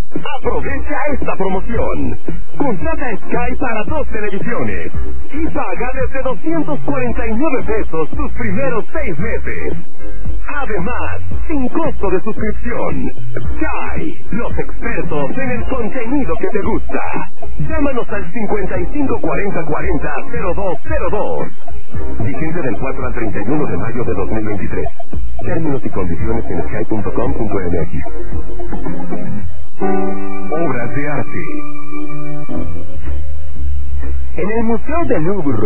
Aprovecha esta promoción. Contrata Sky para 2 televisiones y paga desde 249 pesos tus primeros 6 meses. Además, sin costo de suscripción. Sky, los expertos en el contenido que te gusta. Llámanos al 554040-0202. Vigente del 4 al 31 de mayo de 2023. Términos y condiciones en sky.com.mx. Obras de arte. En el Museo del Louvre